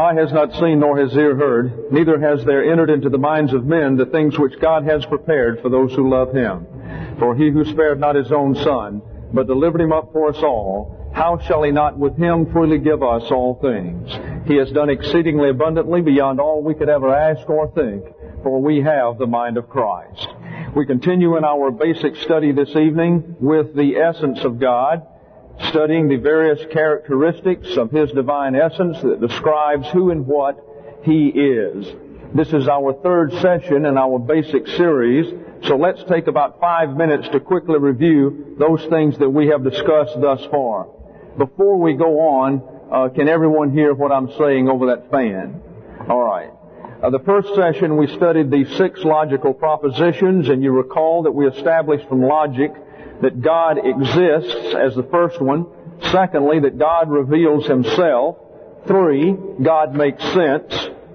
eye has not seen nor has ear heard, neither has there entered into the minds of men the things which God has prepared for those who love Him. For He who spared not His own Son, but delivered Him up for us all, how shall He not with Him freely give us all things? He has done exceedingly abundantly beyond all we could ever ask or think, for we have the mind of Christ. We continue in our basic study this evening with the essence of God, studying the various characteristics of His divine essence that describes who and what He is. This is our third session in our basic series, so let's take about 5 minutes to quickly review those things that we have discussed thus far. Before we go on, can everyone hear what I'm saying over that fan? All right. The first session we studied the 6 logical propositions, and you recall that we established from logic that God exists as the first one. Secondly, that God reveals Himself. 3, God makes sense.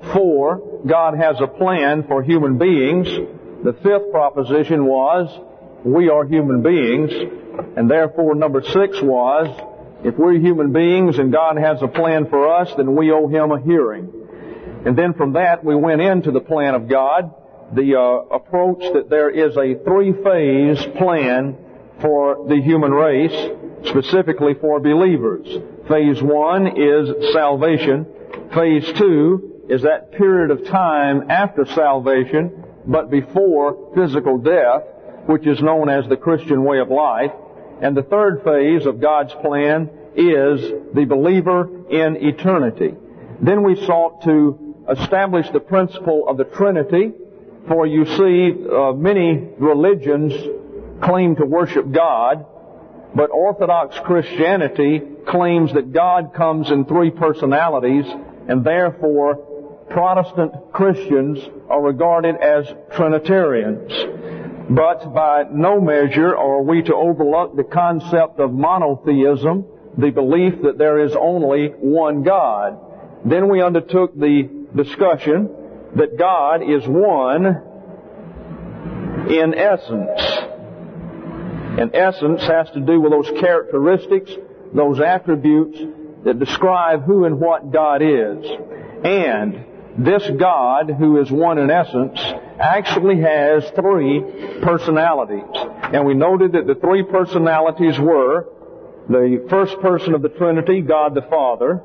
4, God has a plan for human beings. The 5th proposition was, we are human beings. And therefore, number 6 was, if we're human beings and God has a plan for us, then we owe Him a hearing. And then from that, we went into the plan of God, the approach that there is a 3-phase plan for the human race, specifically for believers. Phase 1 is salvation. Phase 2 is that period of time after salvation, but before physical death, which is known as the Christian way of life. And the third phase of God's plan is the believer in eternity. Then we sought to establish the principle of the Trinity, for you see, many religions claim to worship God, but Orthodox Christianity claims that God comes in 3 personalities, and therefore Protestant Christians are regarded as Trinitarians. But by no measure are we to overlook the concept of monotheism, the belief that there is only one God. Then we undertook the discussion that God is one in essence. And essence has to do with those characteristics, those attributes that describe who and what God is. And this God, who is one in essence, actually has 3 personalities. And we noted that the 3 personalities were the first person of the Trinity, God the Father.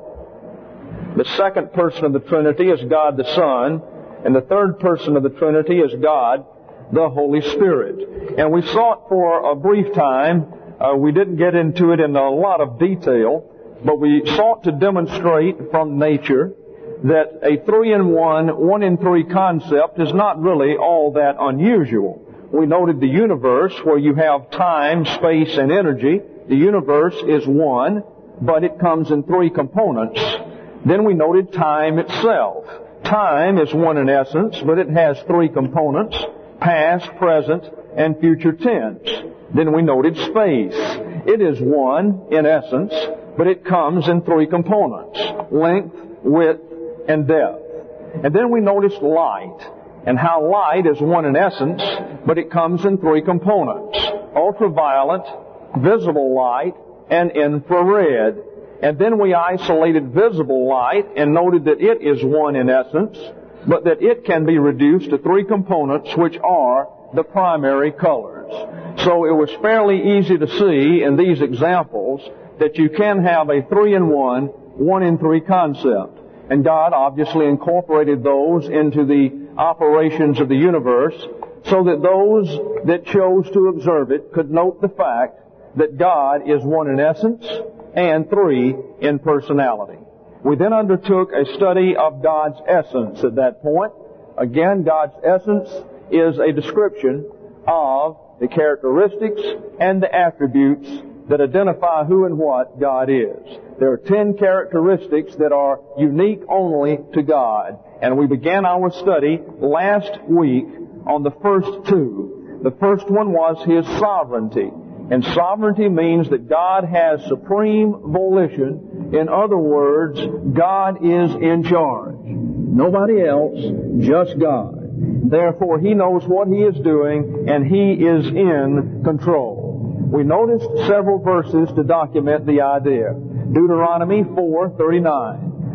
The second person of the Trinity is God the Son. And the third person of the Trinity is God the Holy Spirit. And we sought for a brief time, we didn't get into it in a lot of detail, but we sought to demonstrate from nature that a 3-in-1, 1-in-3 concept is not really all that unusual. We noted the universe, where you have time, space, and energy. The universe is one, but it comes in 3 components. Then we noted time itself. Time is one in essence, but it has 3 components: past, present, and future tense. Then we noted space. It is one in essence, but it comes in 3 components: length, width, and depth. And then we noticed light, and how light is one in essence, but it comes in 3 components: ultraviolet, visible light, and infrared. And then we isolated visible light and noted that it is one in essence, but that it can be reduced to 3 components, which are the primary colors. So it was fairly easy to see in these examples that you can have a 3-in-1, 1-in-3 concept. And God obviously incorporated those into the operations of the universe so that those that chose to observe it could note the fact that God is one in essence and 3 in personality. We then undertook a study of God's essence at that point. Again, God's essence is a description of the characteristics and the attributes that identify who and what God is. There are 10 characteristics that are unique only to God. And we began our study last week on the first 2. The first one was His sovereignty. And sovereignty means that God has supreme volition. In other words, God is in charge. Nobody else, just God. Therefore, He knows what He is doing, and He is in control. We noticed several verses to document the idea. Deuteronomy 4:39.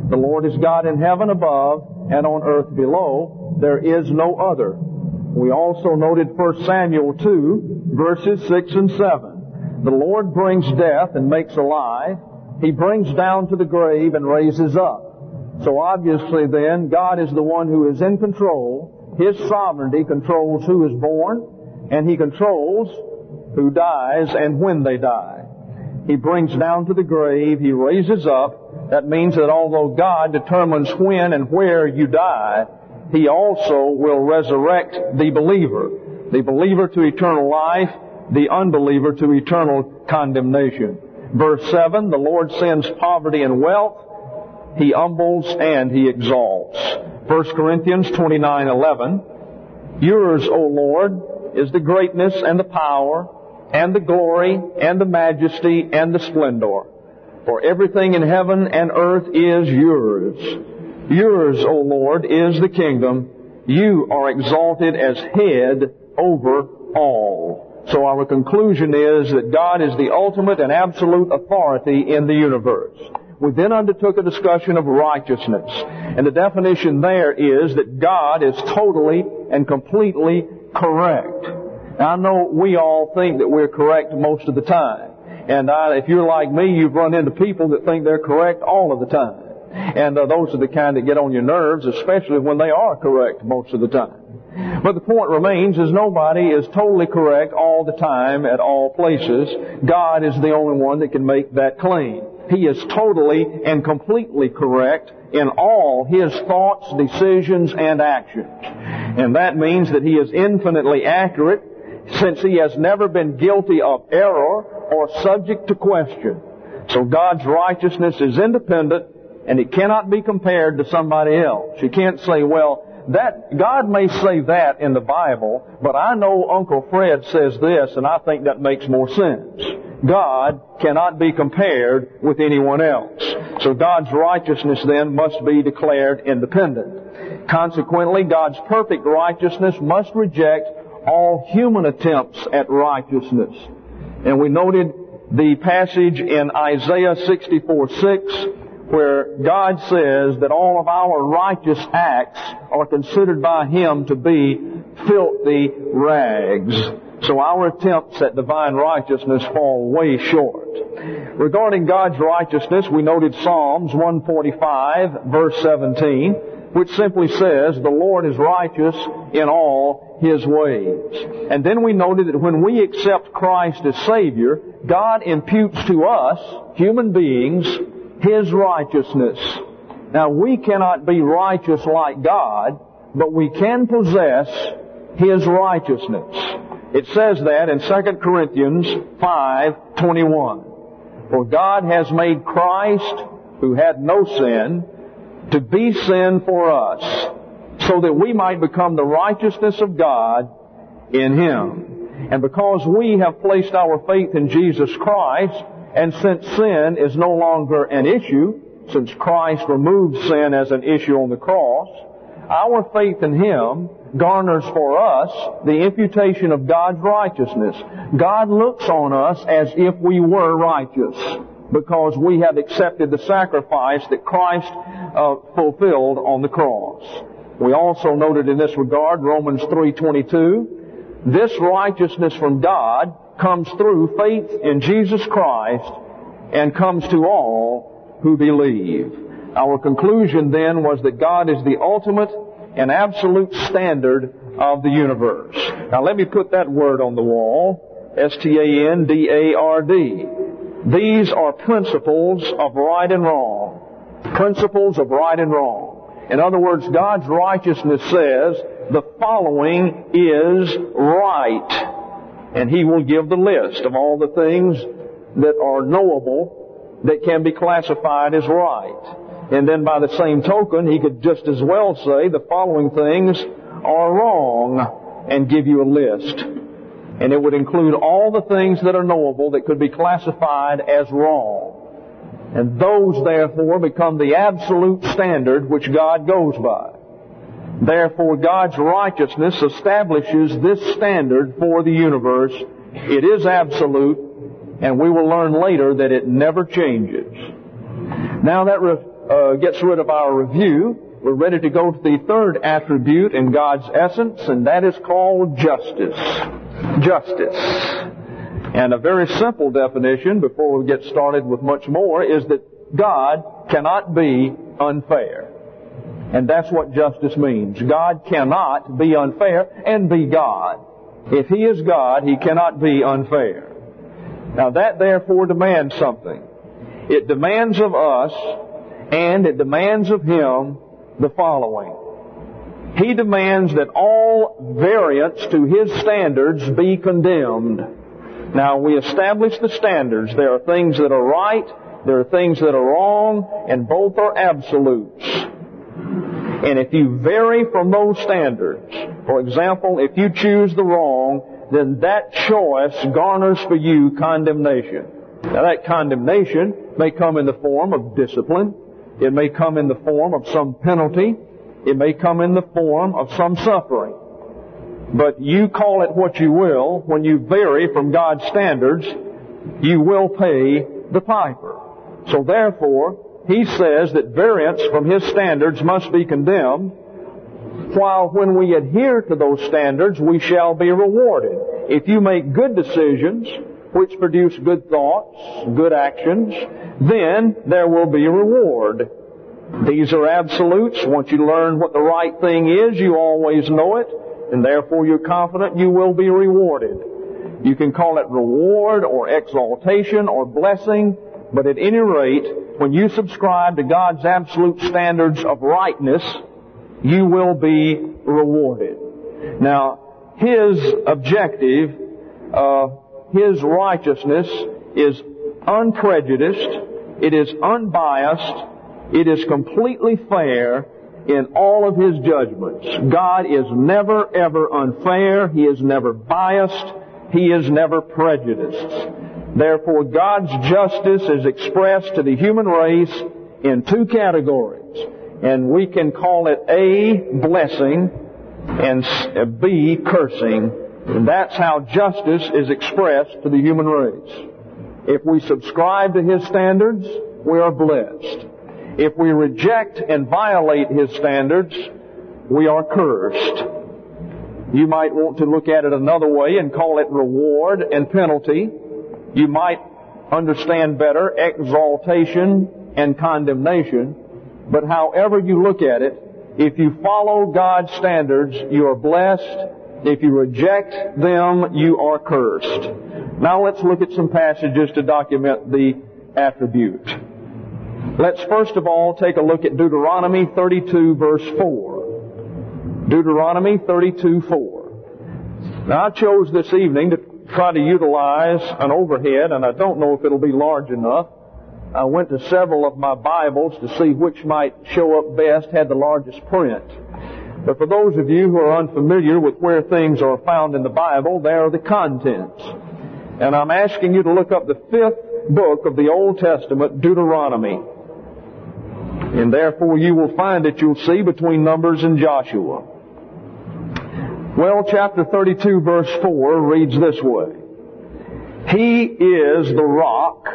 The Lord is God in heaven above and on earth below. There is no other. We also noted 1 Samuel 2, verses 6 and 7. The Lord brings death and makes alive. He brings down to the grave and raises up. So obviously then, God is the one who is in control. His sovereignty controls who is born, and He controls who dies and when they die. He brings down to the grave. He raises up. That means that although God determines when and where you die, He also will resurrect the believer to eternal life, the unbeliever to eternal condemnation. Verse 7, the Lord sends poverty and wealth. He humbles and He exalts. 1 Corinthians 29:11, yours, O Lord, is the greatness and the power and the glory and the majesty and the splendor. For everything in heaven and earth is yours. Yours, O Lord, is the kingdom. You are exalted as head over all. So our conclusion is that God is the ultimate and absolute authority in the universe. We then undertook a discussion of righteousness. And the definition there is that God is totally and completely correct. Now, I know we all think that we're correct most of the time. And if you're like me, you've run into people that think they're correct all of the time. And those are the kind that get on your nerves, especially when they are correct most of the time. But the point remains is nobody is totally correct all the time at all places. God is the only one that can make that claim. He is totally and completely correct in all His thoughts, decisions, and actions. And that means that He is infinitely accurate, since He has never been guilty of error or subject to question. So God's righteousness is independent, and it cannot be compared to somebody else. You can't say, well, that God may say that in the Bible, but I know Uncle Fred says this, and I think that makes more sense. God cannot be compared with anyone else. So God's righteousness then must be declared independent. Consequently, God's perfect righteousness must reject all human attempts at righteousness. And we noted the passage in Isaiah 64:6, where God says that all of our righteous acts are considered by Him to be filthy rags. So our attempts at divine righteousness fall way short. Regarding God's righteousness, we noted Psalms 145, verse 17, which simply says, the Lord is righteous in all His ways. And then we noted that when we accept Christ as Savior, God imputes to us, human beings, His righteousness. Now, we cannot be righteous like God, but we can possess His righteousness. It says that in 2 Corinthians 5:21. For God has made Christ, who had no sin, to be sin for us, so that we might become the righteousness of God in Him. And because we have placed our faith in Jesus Christ, and since sin is no longer an issue, since Christ removed sin as an issue on the cross, our faith in Him garners for us the imputation of God's righteousness. God looks on us as if we were righteous, because we have accepted the sacrifice that Christ fulfilled on the cross. We also noted in this regard Romans 3:22, this righteousness from God comes through faith in Jesus Christ and comes to all who believe. Our conclusion then was that God is the ultimate and absolute standard of the universe. Now let me put that word on the wall, S-T-A-N-D-A-R-D. These are principles of right and wrong. Principles of right and wrong. In other words, God's righteousness says the following is right. And He will give the list of all the things that are knowable that can be classified as right. And then by the same token, He could just as well say the following things are wrong and give you a list. And it would include all the things that are knowable that could be classified as wrong. And those, therefore, become the absolute standard which God goes by. Therefore, God's righteousness establishes this standard for the universe. It is absolute, and we will learn later that it never changes. Now that gets rid of our review, we're ready to go to the third attribute in God's essence, and that is called justice. Justice. And a very simple definition, before we get started with much more, is that God cannot be unfair. And that's what justice means. God cannot be unfair and be God. If He is God, He cannot be unfair. Now that therefore demands something. It demands of us, and it demands of Him, the following. He demands that all variance to His standards be condemned. Now, we establish the standards. There are things that are right, there are things that are wrong, and both are absolutes. And if you vary from those standards, for example, if you choose the wrong, then that choice garners for you condemnation. Now, that condemnation may come in the form of discipline. It may come in the form of some penalty. It may come in the form of some suffering. But you call it what you will, when you vary from God's standards, you will pay the piper. So therefore, He says that variance from His standards must be condemned, while when we adhere to those standards, we shall be rewarded. If you make good decisions, which produce good thoughts, good actions, then there will be a reward. These are absolutes. Once you learn what the right thing is, you always know it, and therefore you're confident you will be rewarded. You can call it reward or exaltation or blessing, but at any rate, when you subscribe to God's absolute standards of rightness, you will be rewarded. Now, His objective, His righteousness is unprejudiced, it is unbiased, it is completely fair in all of His judgments. God is never, ever unfair. He is never biased. He is never prejudiced. Therefore, God's justice is expressed to the human race in two categories. And we can call it A, blessing, and B, cursing. And that's how justice is expressed to the human race. If we subscribe to His standards, we are blessed. If we reject and violate His standards, we are cursed. You might want to look at it another way and call it reward and penalty. You might understand better exaltation and condemnation. But however you look at it, if you follow God's standards, you are blessed. If you reject them, you are cursed. Now let's look at some passages to document the attribute. Let's first of all take a look at Deuteronomy 32 verse 4. Deuteronomy 32:4. Now I chose this evening to try to utilize an overhead, and I don't know if it'll be large enough. I went to several of my Bibles to see which might show up best, had the largest print. But for those of you who are unfamiliar with where things are found in the Bible, there are the contents. And I'm asking you to look up the 5th book of the Old Testament, Deuteronomy. And therefore you will find it, you'll see, between Numbers and Joshua. Well, chapter 32 verse 4 reads this way. He is the rock.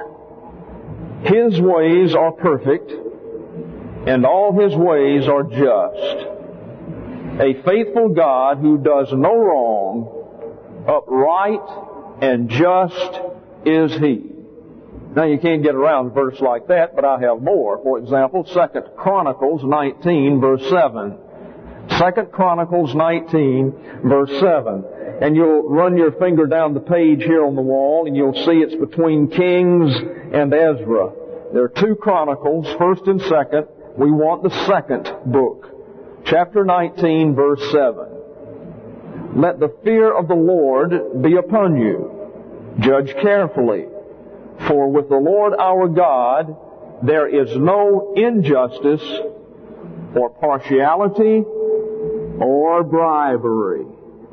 His ways are perfect, and all His ways are just. A faithful God who does no wrong, upright and just is He. Now you can't get around a verse like that, but I have more. For example, 2 Chronicles 19 verse 7. 2 Chronicles 19 verse 7. And you'll run your finger down the page here on the wall, and you'll see it's between Kings and Ezra. There are 2 Chronicles, 1st and 2nd. We want the 2nd book. Chapter 19 verse 7. Let the fear of the Lord be upon you. Judge carefully. For with the Lord our God there is no injustice or partiality or bribery.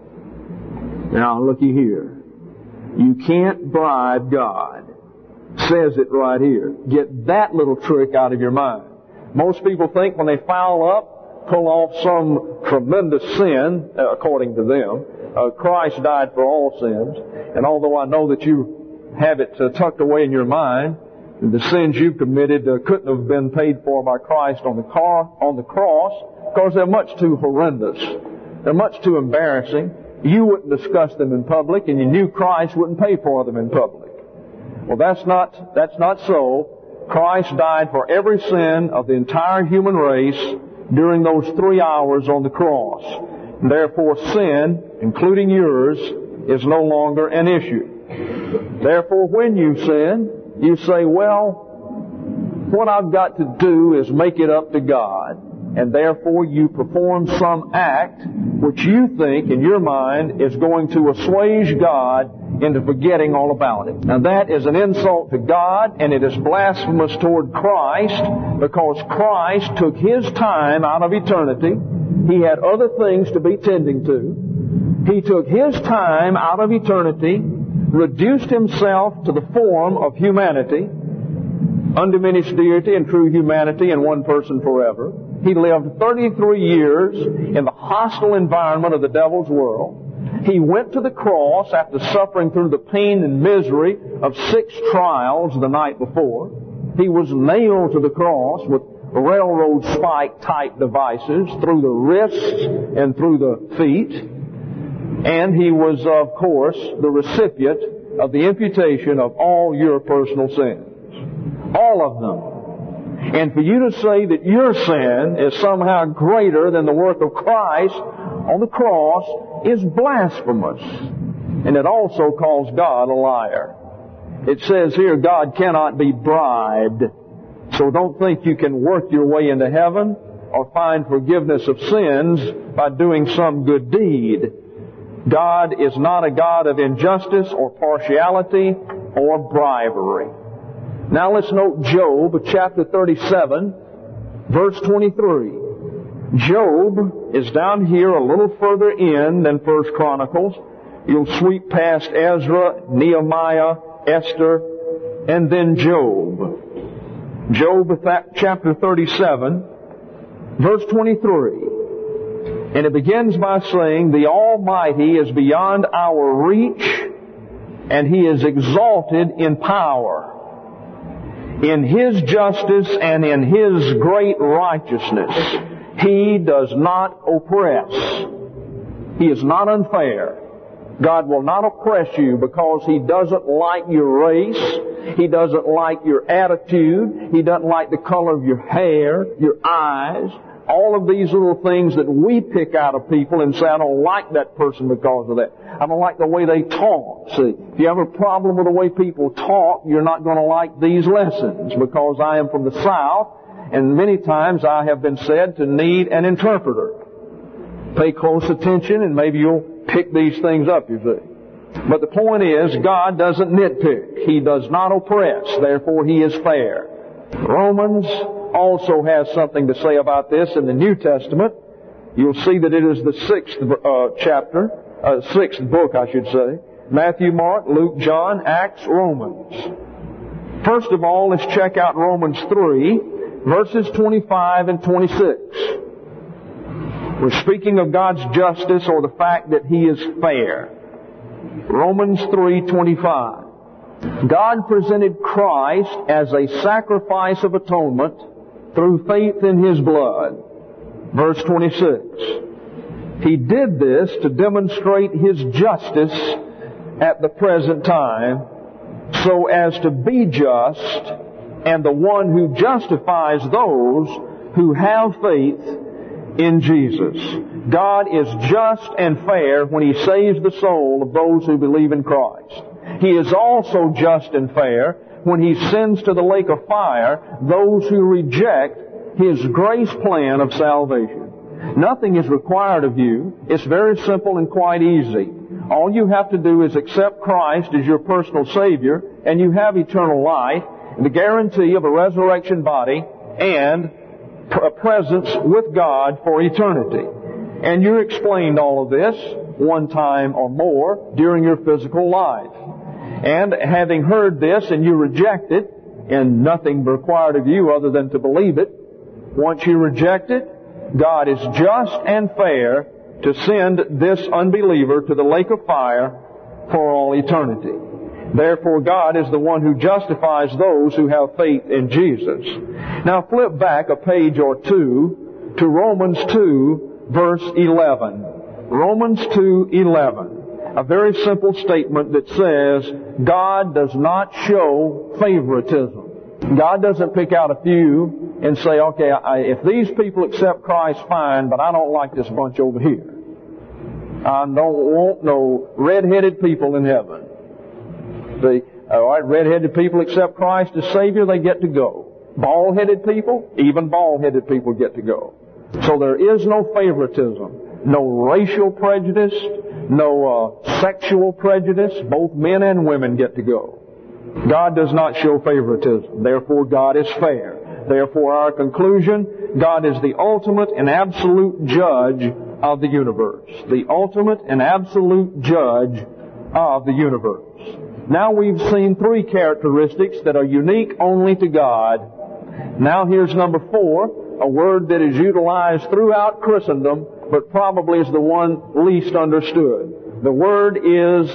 Now looky here. You can't bribe God. Says it right here. Get that little trick out of your mind. Most people think when they foul up, pull off some tremendous sin, according to them. Christ died for all sins. And although I know that you have it tucked away in your mind, The sins you've committed couldn't have been paid for by Christ on the cross because they're much too horrendous. They're much too embarrassing. You wouldn't discuss them in public, and you knew Christ wouldn't pay for them in public. Well, that's not so. Christ died for every sin of the entire human race during those 3 hours on the cross. And therefore, sin, including yours, is no longer an issue. Therefore, when you sin, you say, well, what I've got to do is make it up to God. And therefore you perform some act which you think in your mind is going to assuage God into forgetting all about it. Now that is an insult to God, and it is blasphemous toward Christ, because Christ took His time out of eternity. He had other things to be tending to. He took His time out of eternity, reduced Himself to the form of humanity, undiminished deity and true humanity in one person forever. He lived 33 years in the hostile environment of the devil's world. He went to the cross after suffering through the pain and misery of 6 trials the night before. He was nailed to the cross with railroad spike type devices through the wrists and through the feet. And He was, of course, the recipient of the imputation of all your personal sins. All of them. And for you to say that your sin is somehow greater than the work of Christ on the cross is blasphemous. And it also calls God a liar. It says here, God cannot be bribed. So don't think you can work your way into heaven or find forgiveness of sins by doing some good deed. God is not a God of injustice or partiality or bribery. Now let's note Job, chapter 37, verse 23. Job is down here a little further in than 1 Chronicles. You'll sweep past Ezra, Nehemiah, Esther, and then Job. Job chapter 37, verse 23. And it begins by saying, the Almighty is beyond our reach, and He is exalted in power. In His justice and in His great righteousness, He does not oppress. He is not unfair. God will not oppress you because He doesn't like your race. He doesn't like your attitude. He doesn't like the color of your hair, your eyes. All of these little things that we pick out of people and say, I don't like that person because of that. I don't like the way they talk. See, if you have a problem with the way people talk, you're not going to like these lessons, because I am from the South, and many times I have been said to need an interpreter. Pay close attention and maybe you'll pick these things up, you see. But the point is, God doesn't nitpick. He does not oppress. Therefore, He is fair. Romans also has something to say about this in the New Testament. You'll see that it is the 6th book, I should say. Matthew, Mark, Luke, John, Acts, Romans. First of all, let's check out Romans 3, verses 25 and 26. We're speaking of God's justice or the fact that He is fair. Romans 3:25. God presented Christ as a sacrifice of atonement through faith in His blood. Verse 26. He did this to demonstrate His justice at the present time, so as to be just and the one who justifies those who have faith in Jesus. God is just and fair when He saves the soul of those who believe in Christ. He is also just and fair when He sends to the lake of fire those who reject His grace plan of salvation. Nothing is required of you. It's very simple and quite easy. All you have to do is accept Christ as your personal Savior, and you have eternal life, and the guarantee of a resurrection body, and a presence with God for eternity. And you explained all of this one time or more during your physical life. And having heard this and you reject it, and nothing required of you other than to believe it, once you reject it, God is just and fair to send this unbeliever to the lake of fire for all eternity. Therefore, God is the one who justifies those who have faith in Jesus. Now flip back a page or two to Romans 2, verse 11. Romans 2:11. A very simple statement that says, God does not show favoritism. God doesn't pick out a few and say, okay, if these people accept Christ, fine, but I don't like this bunch over here. I don't want no red-headed people in heaven. Red-headed people accept Christ as Savior, they get to go. Bald-headed people, even bald-headed people get to go. So there is no favoritism, no racial prejudice, no sexual prejudice. Both men and women get to go. God does not show favoritism. Therefore, God is fair. Therefore, our conclusion, God is the ultimate and absolute judge of the universe. The ultimate and absolute judge of the universe. Now we've seen three characteristics that are unique only to God. Now here's number 4, a word that is utilized throughout Christendom, but probably is the one least understood. The word is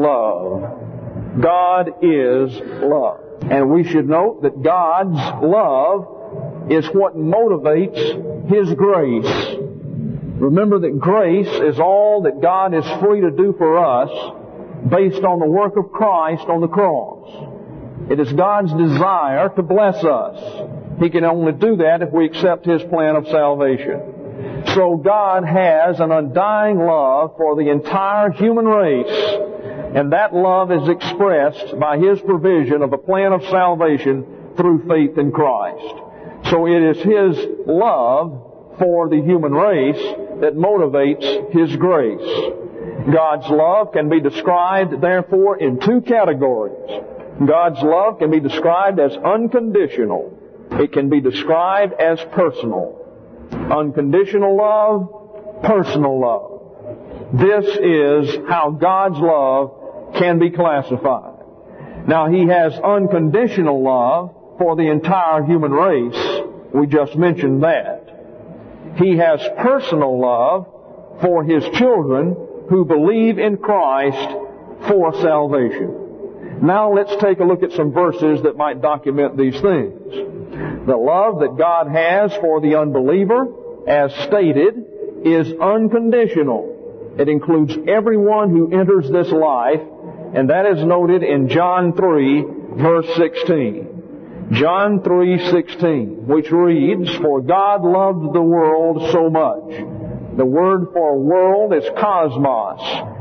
love. God is love. And we should note that God's love is what motivates His grace. Remember that grace is all that God is free to do for us based on the work of Christ on the cross. It is God's desire to bless us. He can only do that if we accept His plan of salvation. So God has an undying love for the entire human race, and that love is expressed by His provision of a plan of salvation through faith in Christ. So it is His love for the human race that motivates His grace. God's love can be described, therefore, in two categories. God's love can be described as unconditional. It can be described as personal. Unconditional love, personal love. This is how God's love can be classified. Now, He has unconditional love for the entire human race. We just mentioned that. He has personal love for His children who believe in Christ for salvation. Now let's take a look at some verses that might document these things. The love that God has for the unbeliever, as stated, is unconditional. It includes everyone who enters this life, and that is noted in John 3, verse 16. John 3:16, which reads, For God loved the world so much. The word for world is cosmos,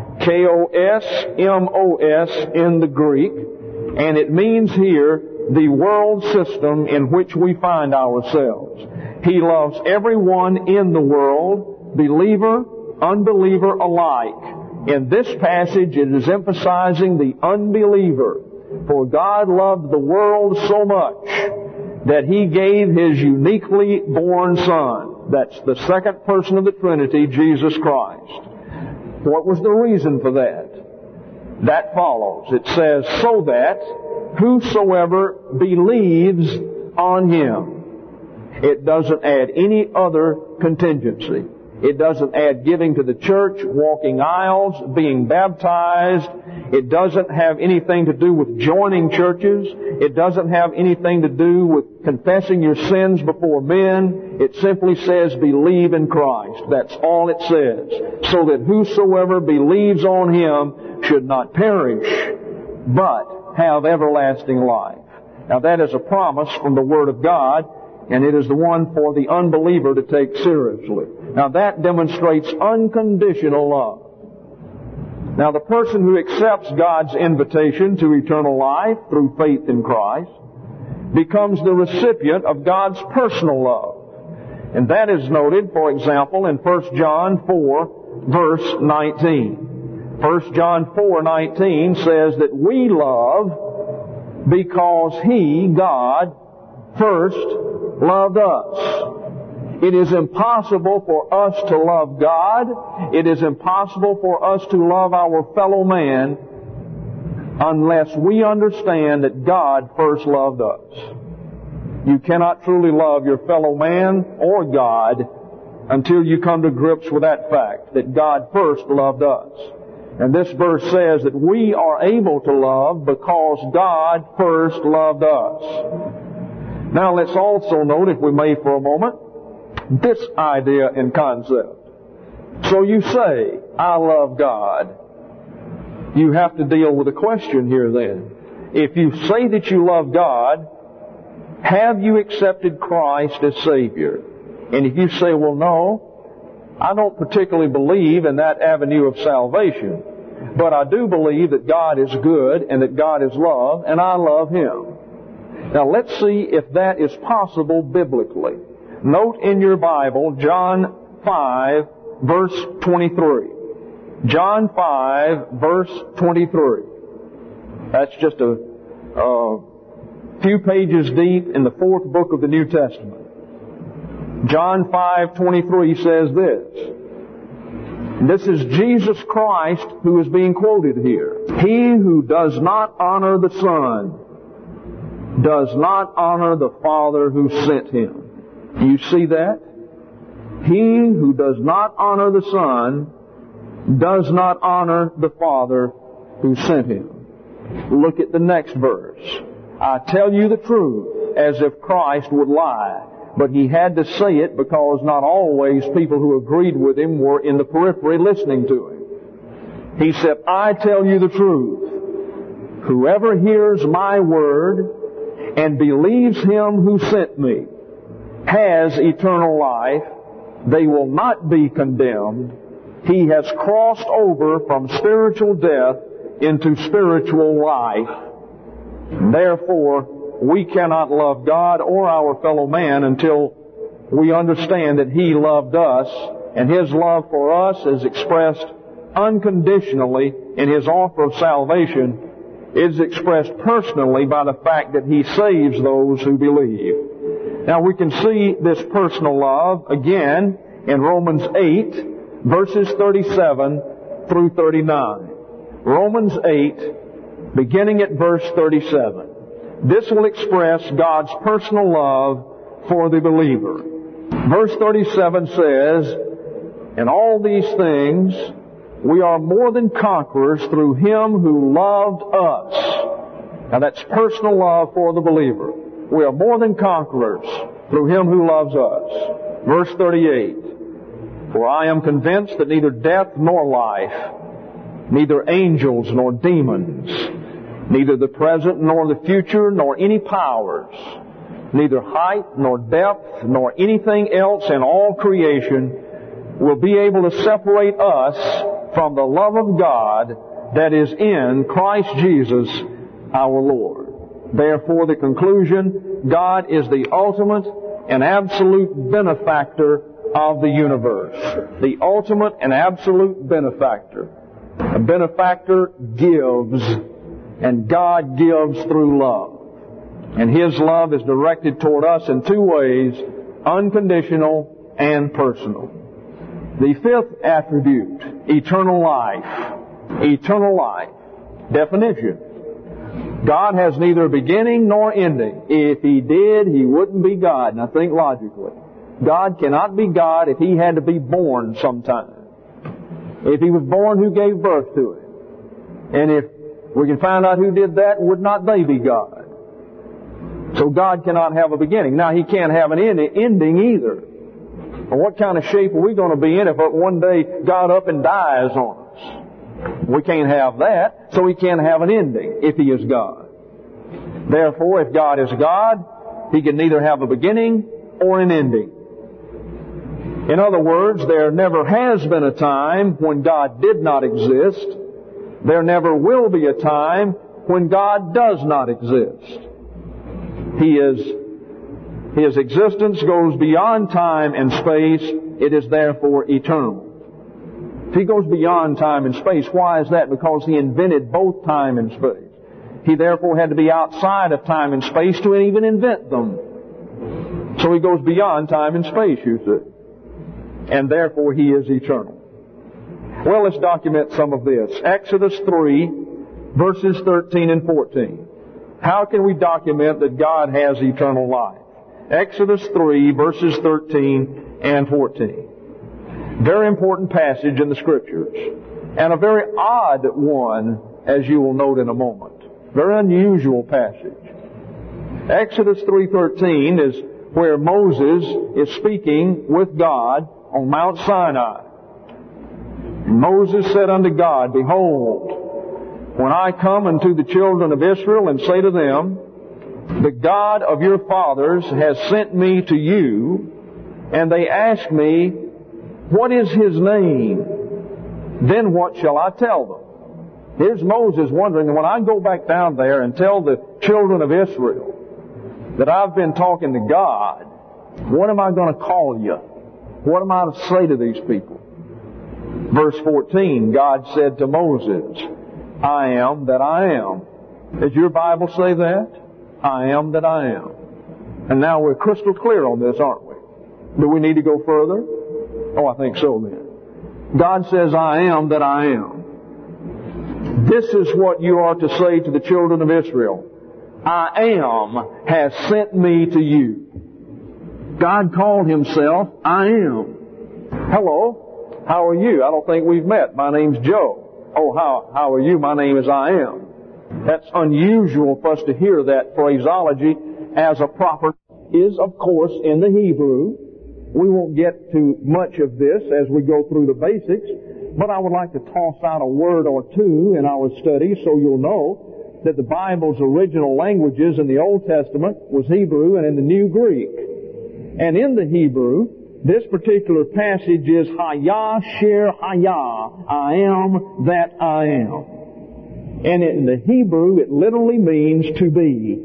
K-O-S-M-O-S in the Greek, and it means here the world system in which we find ourselves. He loves everyone in the world, believer, unbeliever alike. In this passage it is emphasizing the unbeliever. For God loved the world so much that He gave His uniquely born Son. That's the second person of the Trinity, Jesus Christ. What was the reason for that? That follows. It says, so that whosoever believes on Him. It doesn't add any other contingency. It doesn't add giving to the church, walking aisles, being baptized. It doesn't have anything to do with joining churches. It doesn't have anything to do with confessing your sins before men. It simply says, believe in Christ. That's all it says. So that whosoever believes on Him should not perish, but have everlasting life. Now that is a promise from the Word of God, and it is the one for the unbeliever to take seriously. Now that demonstrates unconditional love. Now the person who accepts God's invitation to eternal life through faith in Christ becomes the recipient of God's personal love. And that is noted, for example, in 1 John 4, verse 19. 1 John 4:19 says that we love because He, God, first loved us. It is impossible for us to love God. It is impossible for us to love our fellow man unless we understand that God first loved us. You cannot truly love your fellow man or God until you come to grips with that fact, that God first loved us. And this verse says that we are able to love because God first loved us. Now let's also note, if we may for a moment, this idea and concept. So you say, I love God. You have to deal with a question here then. If you say that you love God, have you accepted Christ as Savior? And if you say, well, no, I don't particularly believe in that avenue of salvation, but I do believe that God is good and that God is love, and I love Him. Now let's see if that is possible biblically. Note in your Bible, John 5, verse 23. John 5, verse 23. That's just a few pages deep in the 4th book of the New Testament. John 5:23 says this. This is Jesus Christ who is being quoted here. He who does not honor the Son does not honor the Father who sent Him. Do you see that? He who does not honor the Son does not honor the Father who sent Him. Look at the next verse. I tell you the truth, as if Christ would lie. But He had to say it because not always people who agreed with Him were in the periphery listening to Him. He said, I tell you the truth. Whoever hears my word and believes Him who sent me has eternal life. They will not be condemned. He has crossed over from spiritual death into spiritual life. Therefore, we cannot love God or our fellow man until we understand that He loved us, and His love for us is expressed unconditionally in His offer of salvation. It is expressed personally by the fact that He saves those who believe. Now we can see this personal love again in Romans 8, verses 37 through 39. Romans 8, beginning at verse 37. This will express God's personal love for the believer. Verse 37 says, in all these things we are more than conquerors through Him who loved us. Now that's personal love for the believer. We are more than conquerors through Him who loves us. Verse 38. For I am convinced that neither death nor life, neither angels nor demons, neither the present nor the future nor any powers, neither height nor depth nor anything else in all creation will be able to separate us from the love of God that is in Christ Jesus our Lord. Therefore, the conclusion, God is the ultimate and absolute benefactor of the universe. The ultimate and absolute benefactor. A benefactor gives, and God gives through love. And His love is directed toward us in two ways, unconditional and personal. The fifth attribute, eternal life. Eternal life. Definition. God has neither beginning nor ending. If He did, He wouldn't be God. Now think logically. God cannot be God if He had to be born sometime. If He was born, who gave birth to Him? And if we can find out who did that, would not they be God? So God cannot have a beginning. Now He can't have an ending either. Well, what kind of shape are we going to be in if one day God up and dies on us? We can't have that, so He can't have an ending if He is God. Therefore, if God is God, He can neither have a beginning or an ending. In other words, there never has been a time when God did not exist. There never will be a time when God does not exist. His existence goes beyond time and space. It is therefore eternal. If He goes beyond time and space, why is that? Because He invented both time and space. He therefore had to be outside of time and space to even invent them. So He goes beyond time and space, you see. And therefore He is eternal. Well, let's document some of this. Exodus 3, verses 13 and 14. How can we document that God has eternal life? Exodus 3, verses 13 and 14. Very important passage in the Scriptures. and a very odd one, as you will note in a moment. Very unusual passage. Exodus 3:13 is where Moses is speaking with God on Mount Sinai. Moses said unto God, Behold, when I come unto the children of Israel and say to them, The God of your fathers has sent me to you, and they ask me, What is His name? Then what shall I tell them? Here's Moses wondering, when I go back down there and tell the children of Israel that I've been talking to God, what am I going to call you? What am I to say to these people? Verse 14, God said to Moses, I am that I am. Does your Bible say that? I am that I am. And now we're crystal clear on this, aren't we? Do we need to go further? Oh, I think so then. God says, I am that I am. This is what you are to say to the children of Israel. I am has sent me to you. God called Himself, I am. Hello. How are you? I don't think we've met. My name's Joe. Oh, how are you? My name is I am. That's unusual for us to hear that phraseology as a proper is, of course, in the Hebrew. We won't get to much of this as we go through the basics, but I would like to toss out a word or two in our study so you'll know that the Bible's original languages in the Old Testament was Hebrew and in the New Greek. And in the Hebrew, this particular passage is Haya Sher Haya, I am that I am. And in the Hebrew, it literally means to be.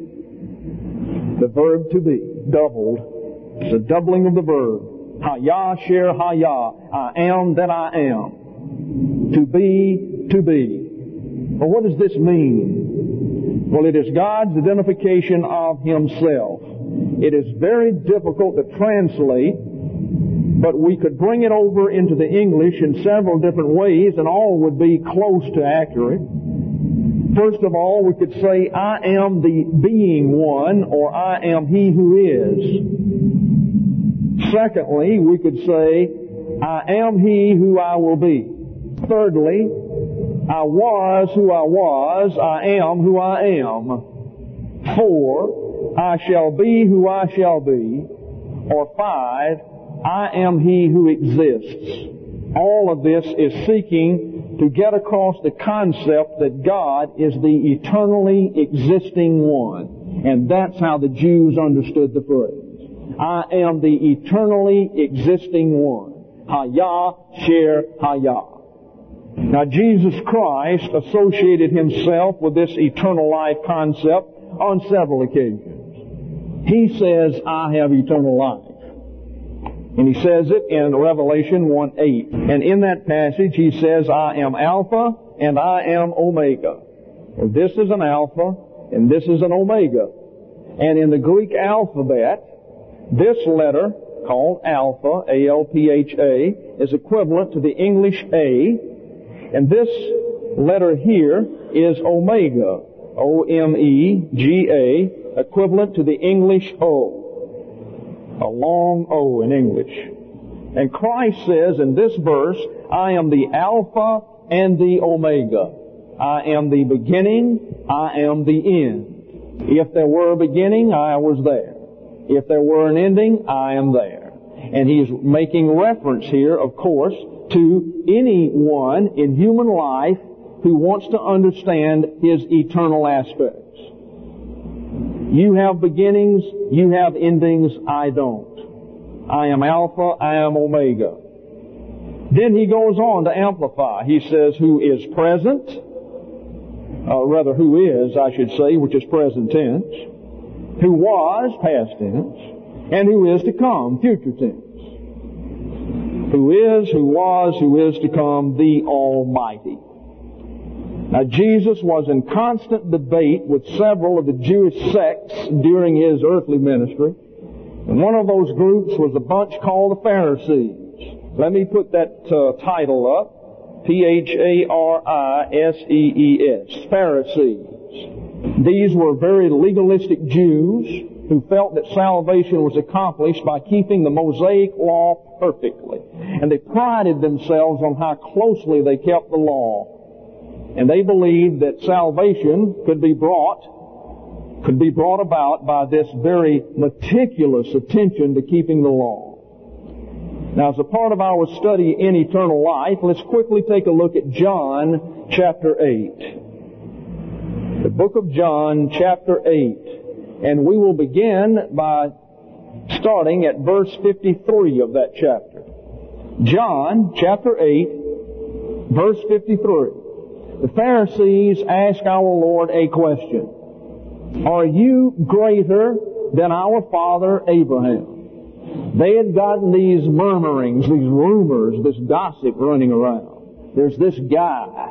The verb to be, doubled. It's a doubling of the verb. Haya Sher Haya, I am that I am. To be, to be. Well, what does this mean? Well, it is God's identification of Himself. It is very difficult to translate, but we could bring it over into the English in several different ways, and all would be close to accurate. First of all, we could say, I am the being one, or I am He who is. Secondly, we could say, I am He who I will be. Thirdly, I was who I was, I am who I am. 4, I shall be who I shall be. Or 5, I am He who exists. All of this is seeking to get across the concept that God is the eternally existing one. And that's how the Jews understood the phrase. I am the eternally existing one. Haya Sher Haya. Now, Jesus Christ associated Himself with this eternal life concept on several occasions. He says, I have eternal life. And He says it in Revelation 1:8. And in that passage, He says, I am Alpha and I am Omega. Well, this is an Alpha and this is an Omega. And in the Greek alphabet, this letter, called Alpha, A-L-P-H-A, is equivalent to the English A. And this letter here is Omega, O-M-E-G-A, equivalent to the English O. A long O in English. And Christ says in this verse, I am the Alpha and the Omega. I am the beginning, I am the end. If there were a beginning, I was there. If there were an ending, I am there. And He's making reference here, of course, to anyone in human life who wants to understand His eternal aspects. You have beginnings, you have endings, I don't. I am Alpha, I am Omega. Then He goes on to amplify. He says, who is present, who is, I should say, which is present tense, who was, past tense, and who is to come, future tense. Who is, who was, who is to come, the Almighty. Now, Jesus was in constant debate with several of the Jewish sects during His earthly ministry. And one of those groups was a bunch called the Pharisees. Let me put that title up. P-H-A-R-I-S-E-E-S. Pharisees. These were very legalistic Jews. who felt that salvation was accomplished by keeping the Mosaic law perfectly. And they prided themselves on how closely they kept the law. And they believed that salvation could be brought about by this very meticulous attention to keeping the law. Now, as a part of our study in eternal life, let's quickly take a look at John chapter 8. The book of John chapter 8. And we will begin by starting at verse 53 of that chapter. John chapter 8, verse 53. The Pharisees ask our Lord a question. Are you greater than our father Abraham? They had gotten these murmurings, these rumors, this gossip running around. There's this guy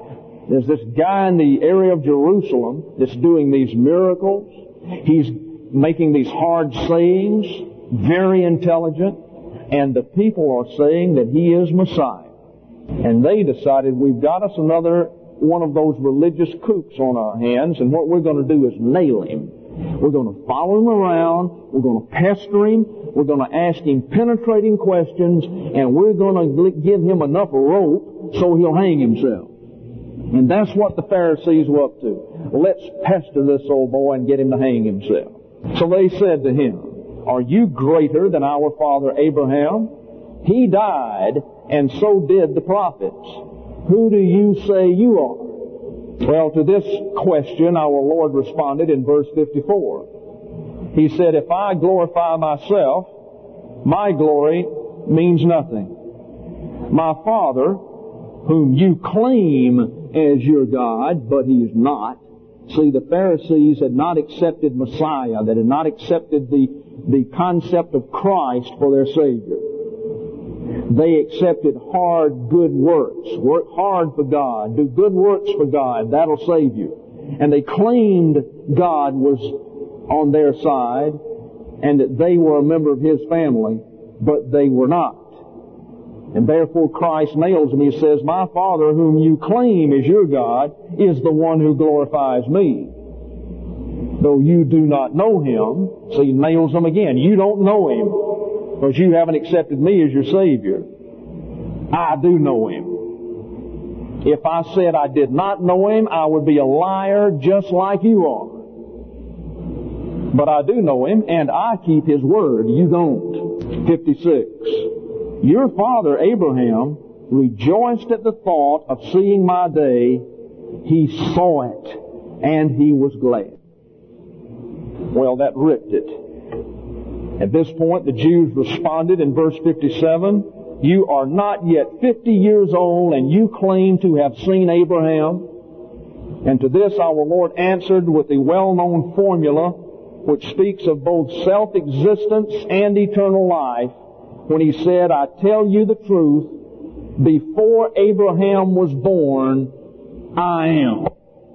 in the area of Jerusalem that's doing these miracles. He's making these hard sayings, very intelligent, and the people are saying that he is Messiah. And they decided, we've got us another one of those religious kooks on our hands, and what we're going to do is nail him. We're going to follow him around, we're going to pester him, we're going to ask him penetrating questions, and we're going to give him enough rope so he'll hang himself. And that's what the Pharisees were up to. Let's pester this old boy and get him to hang himself. So they said to him, are you greater than our father Abraham? He died, and so did the prophets. Who do you say you are? Well, to this question our Lord responded in verse 54. He said, if I glorify myself, my glory means nothing. My Father, whom you claim as your God, but He is not. See, the Pharisees had not accepted Messiah. They had not accepted the concept of Christ for their Savior. They accepted hard, good works. Work hard for God. Do good works for God. That'll save you. And they claimed God was on their side and that they were a member of His family, but they were not. And therefore Christ nails them. He says, my Father, whom you claim is your God, is the one who glorifies me. Though you do not know Him, so He nails them again. You don't know Him because you haven't accepted me as your Savior. I do know Him. If I said I did not know Him, I would be a liar just like you are. But I do know Him, and I keep His word. You don't. 56. Your father Abraham rejoiced at the thought of seeing my day. He saw it, and he was glad. Well, that ripped it. At this point, the Jews responded in verse 57, you are not yet 50 years old, and you claim to have seen Abraham. And to this our Lord answered with the well-known formula which speaks of both self-existence and eternal life, when He said, I tell you the truth, before Abraham was born, I am.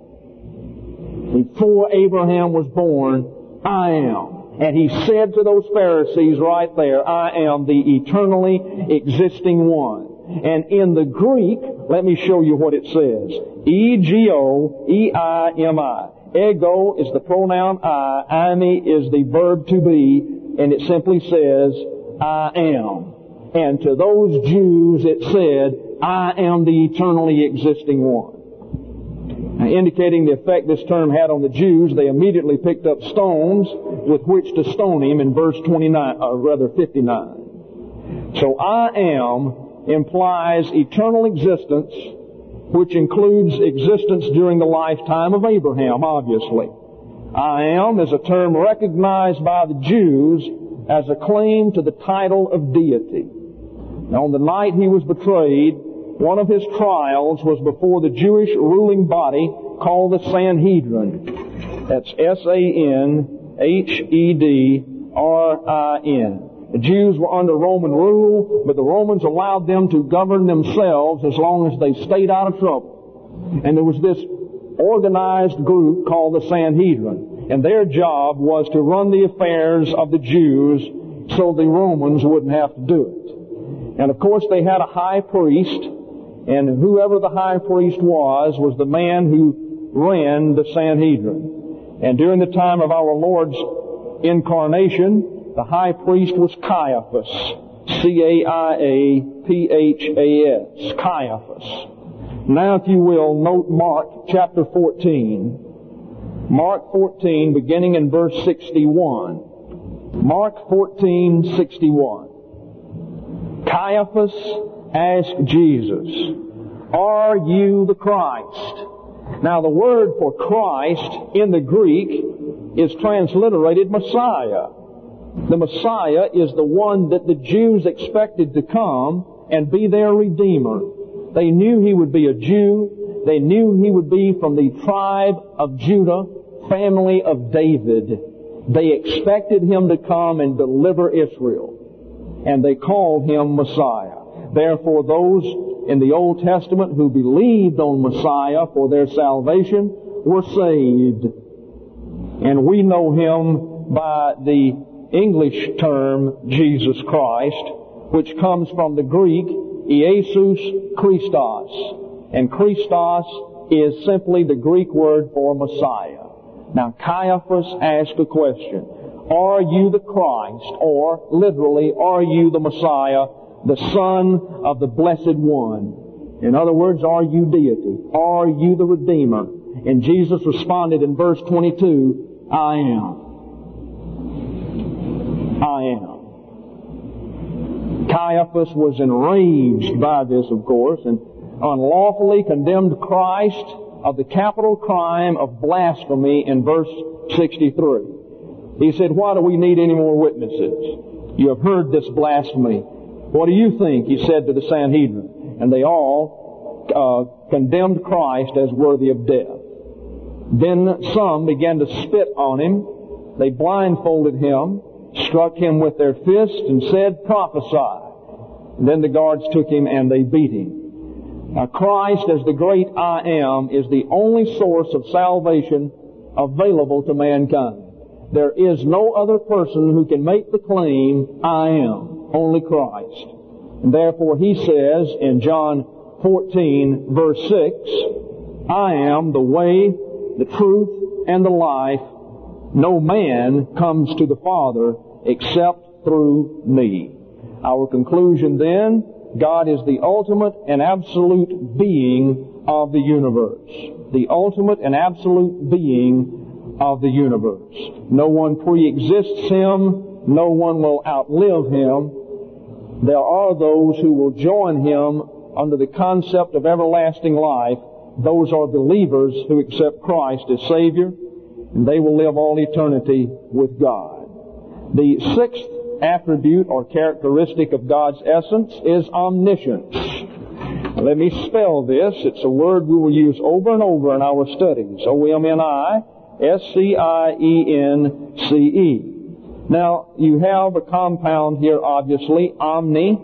Before Abraham was born, I am. And He said to those Pharisees right there, I am the eternally existing one. And in the Greek, let me show you what it says. E-G-O-E-I-M-I. Ego is the pronoun I. Eimi is the verb to be. And it simply says, I am. And to those Jews it said, I am the eternally existing one. Now, indicating the effect this term had on the Jews, they immediately picked up stones with which to stone Him in verse 59. So I am implies eternal existence, which includes existence during the lifetime of Abraham, obviously. I am is a term recognized by the Jews as a claim to the title of deity. Now, on the night He was betrayed, one of His trials was before the Jewish ruling body called the Sanhedrin. That's S-A-N-H-E-D-R-I-N. The Jews were under Roman rule, but the Romans allowed them to govern themselves as long as they stayed out of trouble. And there was this organized group called the Sanhedrin, and their job was to run the affairs of the Jews so the Romans wouldn't have to do it. And of course they had a high priest, and whoever the high priest was the man who ran the Sanhedrin. And during the time of our Lord's incarnation, the high priest was Caiaphas. C-A-I-A-P-H-A-S. Caiaphas. Now, if you will, note Mark chapter 14. Mark 14, beginning in verse 61. Mark 14:61. Caiaphas asked Jesus, "Are you the Christ?" Now, the word for Christ in the Greek is transliterated Messiah. The Messiah is the one that the Jews expected to come and be their Redeemer. They knew He would be a Jew. They knew He would be from the tribe of Judah, family of David. They expected Him to come and deliver Israel. And they called Him Messiah. Therefore, those in the Old Testament who believed on Messiah for their salvation were saved. And we know Him by the English term Jesus Christ, which comes from the Greek Iesus Christos. And Christos is simply the Greek word for Messiah. Now, Caiaphas asked a question. Are you the Christ? Or, literally, are you the Messiah, the Son of the Blessed One? In other words, are you deity? Are you the Redeemer? And Jesus responded in verse 22, I am. I am. Caiaphas was enraged by this, of course, and unlawfully condemned Christ of the capital crime of blasphemy in verse 63. He said, why do we need any more witnesses? You have heard this blasphemy. What do you think? He said to the Sanhedrin. And they all condemned Christ as worthy of death. Then some began to spit on Him. They blindfolded Him, struck Him with their fists, and said, prophesy. And then the guards took Him and they beat Him. Now Christ, as the great I Am, is the only source of salvation available to mankind. There is no other person who can make the claim, I am, only Christ. And therefore He says in John 14, verse 6, I am the way, the truth, and the life. No man comes to the Father except through me. Our conclusion then, God is the ultimate and absolute being of the universe. The ultimate and absolute being of the universe. No one pre-exists Him. No one will outlive Him. There are those who will join Him under the concept of everlasting life. Those are believers who accept Christ as Savior, and they will live all eternity with God. The sixth attribute or characteristic of God's essence is omniscience. Now, let me spell this. It's a word we will use over and over in our studies. O-M-N-I-S-C-I-E-N-C-E. Now, you have a compound here, obviously, omni,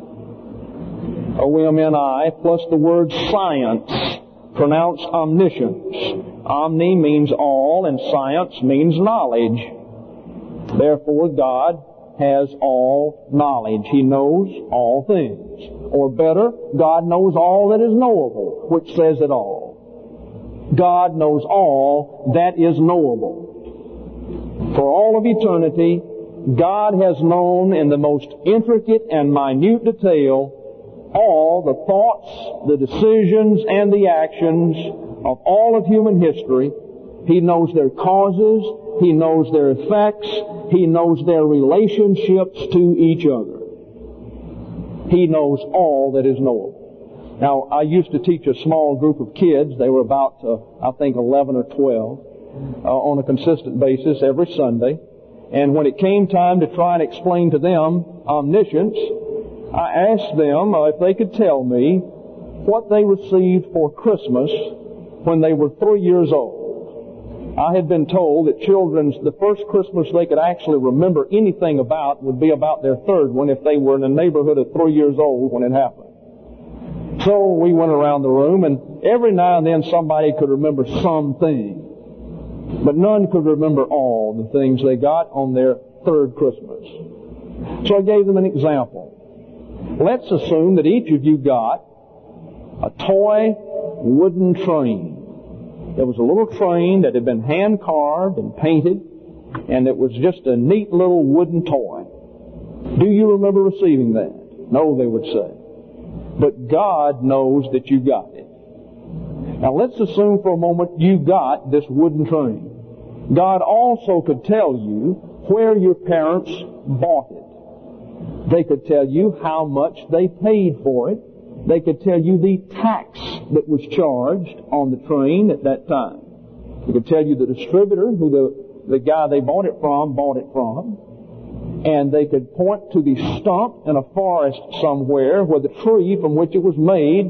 O-M-N-I, plus the word science, pronounced omniscience. Omni means all, and science means knowledge. Therefore, God has all knowledge. He knows all things. Or better, God knows all that is knowable, which says it all. God knows all that is knowable. For all of eternity, God has known in the most intricate and minute detail all the thoughts, the decisions, and the actions of all of human history. He knows their causes. He knows their effects. He knows their relationships to each other. He knows all that is knowable. Now, I used to teach a small group of kids. They were about, 11 or 12, on a consistent basis every Sunday. And when it came time to try and explain to them omniscience, I asked them if they could tell me what they received for Christmas when they were 3 years old. I had been told that the first Christmas they could actually remember anything about would be about their third one if they were in the neighborhood of 3 years old when it happened. So we went around the room, and every now and then somebody could remember something. But none could remember all the things they got on their third Christmas. So I gave them an example. Let's assume that each of you got a toy wooden train. There was a little train that had been hand-carved and painted, and it was just a neat little wooden toy. Do you remember receiving that? No, they would say. But God knows that you got it. Now let's assume for a moment you got this wooden train. God also could tell you where your parents bought it. They could tell you how much they paid for it. They could tell you the tax that was charged on the train at that time. They could tell you the distributor, who the guy they bought it from. And they could point to the stump in a forest somewhere where the tree from which it was made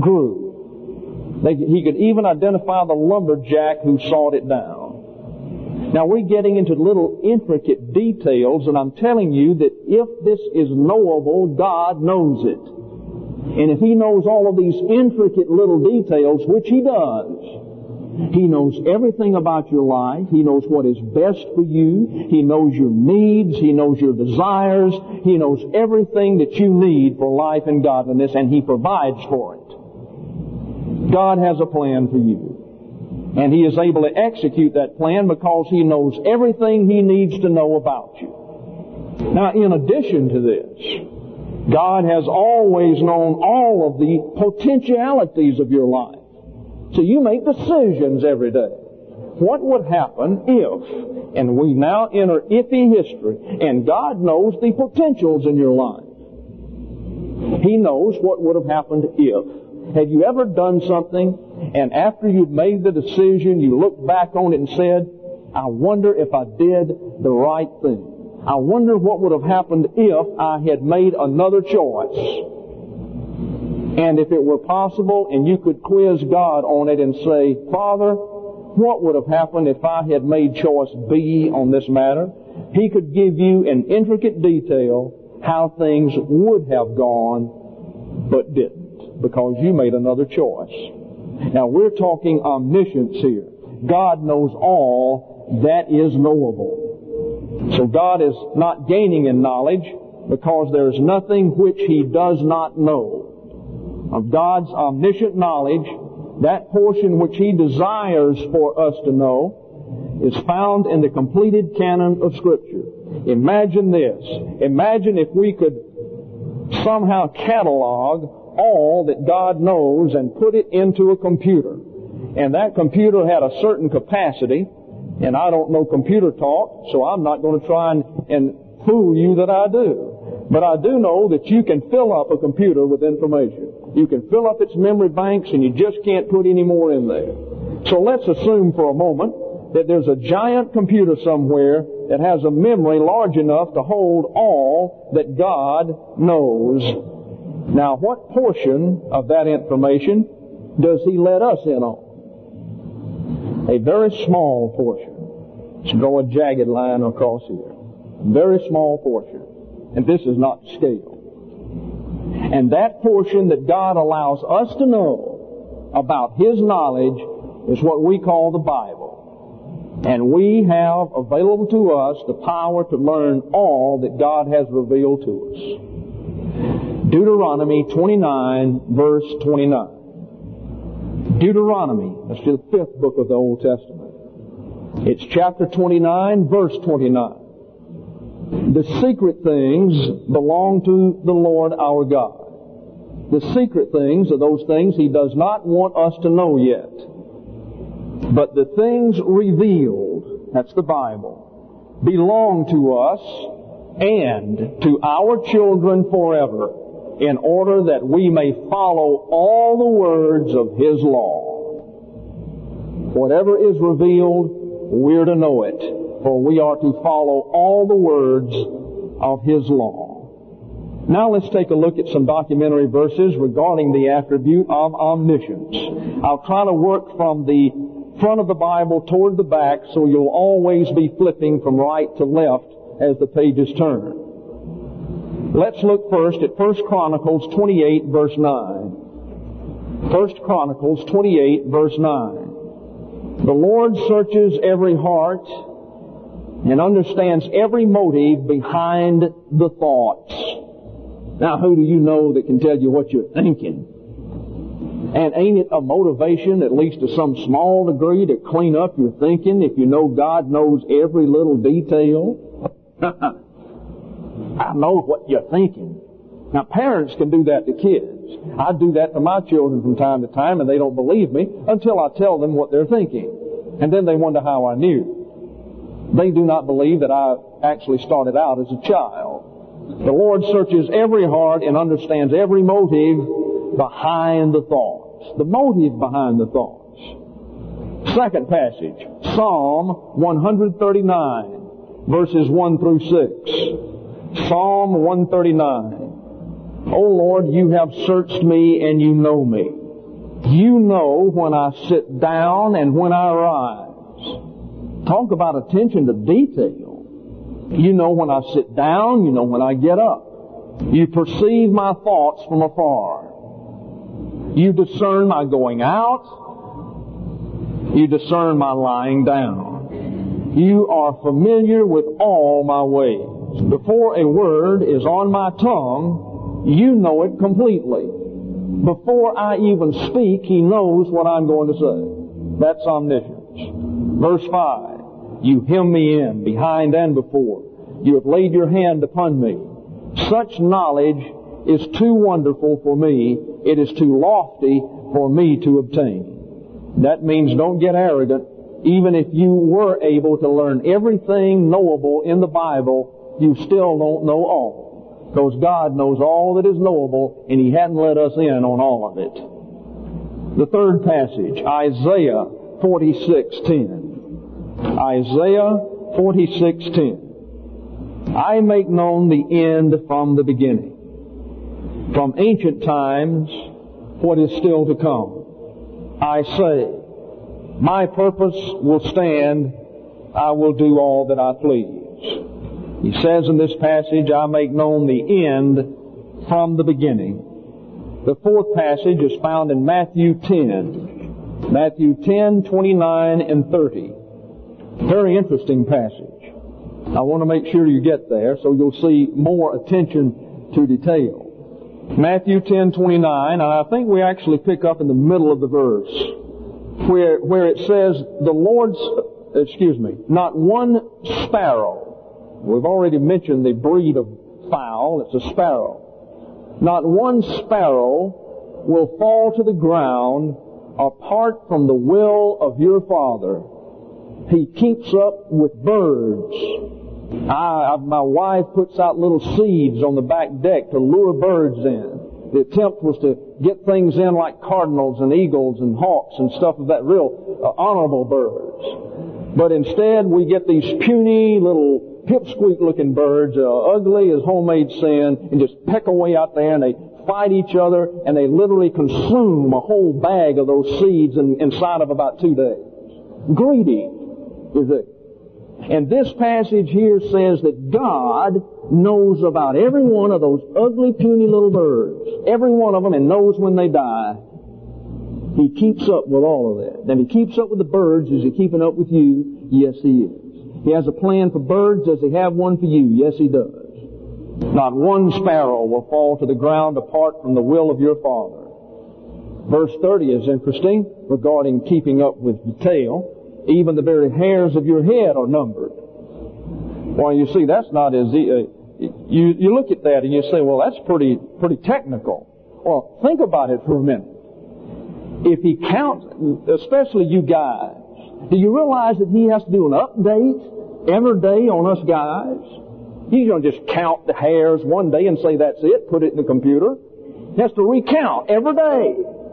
grew. He could even identify the lumberjack who sawed it down. Now we're getting into little intricate details, and I'm telling you that if this is knowable, God knows it. And if He knows all of these intricate little details, which He does, He knows everything about your life. He knows what is best for you. He knows your needs. He knows your desires. He knows everything that you need for life and godliness, and He provides for it. God has a plan for you. And He is able to execute that plan because He knows everything He needs to know about you. Now, in addition to this, God has always known all of the potentialities of your life. So you make decisions every day. What would happen if, and we now enter iffy history, and God knows the potentials in your life. He knows what would have happened if. Have you ever done something, and after you've made the decision, you look back on it and said, I wonder if I did the right thing. I wonder what would have happened if I had made another choice. And if it were possible, and you could quiz God on it and say, Father, what would have happened if I had made choice B on this matter? He could give you in intricate detail how things would have gone, but didn't, because you made another choice. Now we're talking omniscience here. God knows all that is knowable. So God is not gaining in knowledge because there is nothing which He does not know. Of God's omniscient knowledge, that portion which He desires for us to know is found in the completed canon of Scripture. Imagine this. Imagine if we could somehow catalog all that God knows and put it into a computer. And that computer had a certain capacity, and I don't know computer talk, so I'm not going to try and fool you that I do. But I do know that you can fill up a computer with information. You can fill up its memory banks, and you just can't put any more in there. So let's assume for a moment that there's a giant computer somewhere that has a memory large enough to hold all that God knows. Now, what portion of that information does He let us in on? A very small portion. Let's draw a jagged line across here. Very small portion. And this is not scale. And that portion that God allows us to know about His knowledge is what we call the Bible. And we have available to us the power to learn all that God has revealed to us. Deuteronomy 29, verse 29. Deuteronomy, that's the 5th book of the Old Testament. It's chapter 29, verse 29. The secret things belong to the Lord our God. The secret things are those things He does not want us to know yet. But the things revealed, that's the Bible, belong to us and to our children forever, in order that we may follow all the words of His law. Whatever is revealed, we're to know it, for we are to follow all the words of His law. Now let's take a look at some documentary verses regarding the attribute of omniscience. I'll try to work from the front of the Bible toward the back, so you'll always be flipping from right to left as the pages turn. Let's look first at 1 Chronicles 28, verse 9. 1 Chronicles 28, verse 9. The Lord searches every heart and understands every motive behind the thoughts. Now, who do you know that can tell you what you're thinking? And ain't it a motivation, at least to some small degree, to clean up your thinking if you know God knows every little detail? I know what you're thinking. Now, parents can do that to kids. I do that to my children from time to time, and they don't believe me until I tell them what they're thinking. And then they wonder how I knew. They do not believe that I actually started out as a child. The Lord searches every heart and understands every motive behind the thoughts. The motive behind the thoughts. Second passage, Psalm 139, verses 1 through 6. Psalm 139. O Lord, you have searched me and you know me. You know when I sit down and when I rise. Talk about attention to detail. You know when I sit down, you know when I get up. You perceive my thoughts from afar. You discern my going out. You discern my lying down. You are familiar with all my ways. Before a word is on my tongue, you know it completely. Before I even speak, He knows what I'm going to say. That's omniscience. Verse 5. You hem me in, behind and before. You have laid your hand upon me. Such knowledge is too wonderful for me. It is too lofty for me to obtain. That means don't get arrogant. Even if you were able to learn everything knowable in the Bible, you still don't know all. Because God knows all that is knowable, and He hadn't let us in on all of it. The third passage, Isaiah 46:10. Isaiah 46:10. I make known the end from the beginning. From ancient times, what is still to come. I say, my purpose will stand. I will do all that I please. He says in this passage, I make known the end from the beginning. The fourth passage is found in Matthew 10. Matthew 10, 29 and 30. Very interesting passage. I want to make sure you get there so you'll see more attention to detail. Matthew 10, 29, and I think we actually pick up in the middle of the verse where it says, not one sparrow. We've already mentioned the breed of fowl. It's a sparrow. Not one sparrow will fall to the ground apart from the will of your Father. He keeps up with birds. My wife puts out little seeds on the back deck to lure birds in. The attempt was to get things in like cardinals and eagles and hawks and stuff of that real honorable birds. But instead we get these puny little pipsqueak looking birds, ugly as homemade sin, and just peck away out there, and they fight each other, and they literally consume a whole bag of those seeds inside of about 2 days. Greedy is it. And this passage here says that God knows about every one of those ugly, puny little birds. Every one of them, and knows when they die. He keeps up with all of that. And He keeps up with the birds. Is He keeping up with you? Yes, He is. He has a plan for birds. Does He have one for you? Yes, He does. Not one sparrow will fall to the ground apart from the will of your Father. Verse 30 is interesting regarding keeping up with detail. Even the very hairs of your head are numbered. Well, you see, that's not as... You look at that and you say, well, that's pretty technical. Well, think about it for a minute. If He counts, especially you guys, do you realize that He has to do an update every day on us guys? He don't just count the hairs one day and say that's it, put it in the computer. He has to recount every day.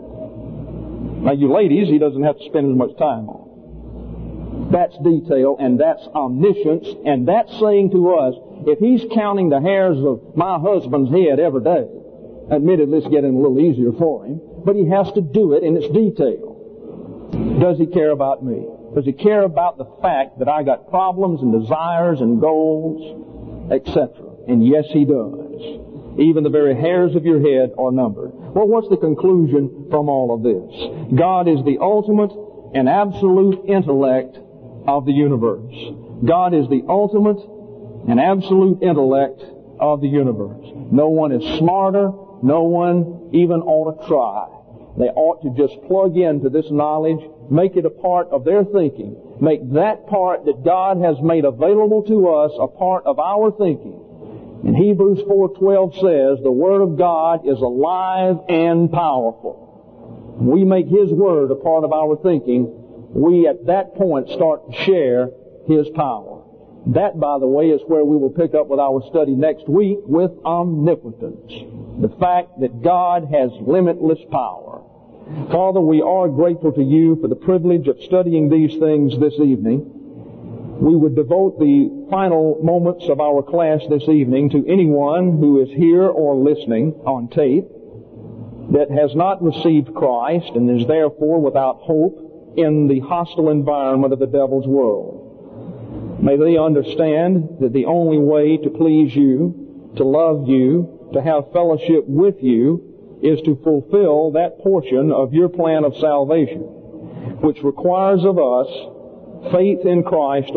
Now you ladies, He doesn't have to spend as much time on. That's detail, and that's omniscience, and that's saying to us, if He's counting the hairs of my husband's head every day, admittedly it's getting a little easier for Him, but He has to do it in its detail. Does He care about me? Does He care about the fact that I got problems and desires and goals, etc.? And yes, He does. Even the very hairs of your head are numbered. Well, what's the conclusion from all of this? God is the ultimate and absolute intellect of the universe. God is the ultimate and absolute intellect of the universe. No one is smarter. No one even ought to try. They ought to just plug into this knowledge, make it a part of their thinking. Make that part that God has made available to us a part of our thinking. And Hebrews 4:12 says, the Word of God is alive and powerful. When we make His Word a part of our thinking, we at that point start to share His power. That, by the way, is where we will pick up with our study next week with omnipotence. The fact that God has limitless power. Father, we are grateful to You for the privilege of studying these things this evening. We would devote the final moments of our class this evening to anyone who is here or listening on tape that has not received Christ and is therefore without hope in the hostile environment of the devil's world. May they understand that the only way to please You, to love You, to have fellowship with You, is to fulfill that portion of Your plan of salvation, which requires of us faith in Christ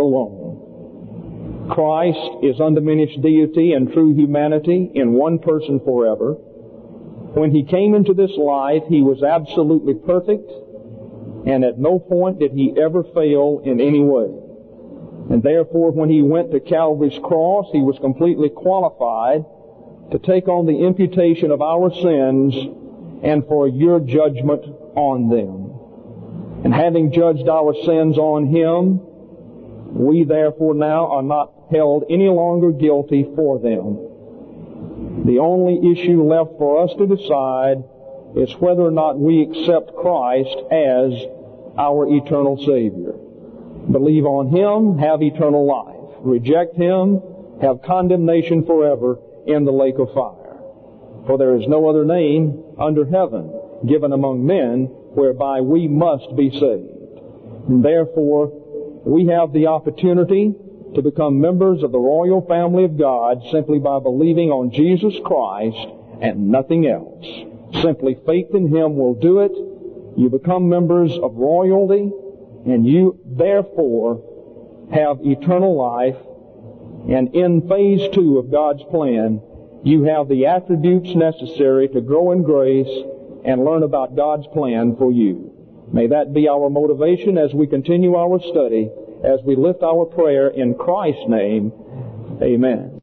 alone. Christ is undiminished deity and true humanity in one person forever. When He came into this life, He was absolutely perfect, and at no point did He ever fail in any way. And therefore, when He went to Calvary's cross, He was completely qualified to take on the imputation of our sins and for Your judgment on them. And having judged our sins on Him, we therefore now are not held any longer guilty for them. The only issue left for us to decide is whether or not we accept Christ as our eternal Savior. Believe on Him, have eternal life. Reject Him, have condemnation forever in the lake of fire. For there is no other name under heaven given among men whereby we must be saved. And therefore, we have the opportunity to become members of the royal family of God simply by believing on Jesus Christ and nothing else. Simply faith in Him will do it. You become members of royalty, and you therefore have eternal life. And in phase 2 of God's plan, you have the attributes necessary to grow in grace and learn about God's plan for you. May that be our motivation as we continue our study, as we lift our prayer in Christ's name. Amen.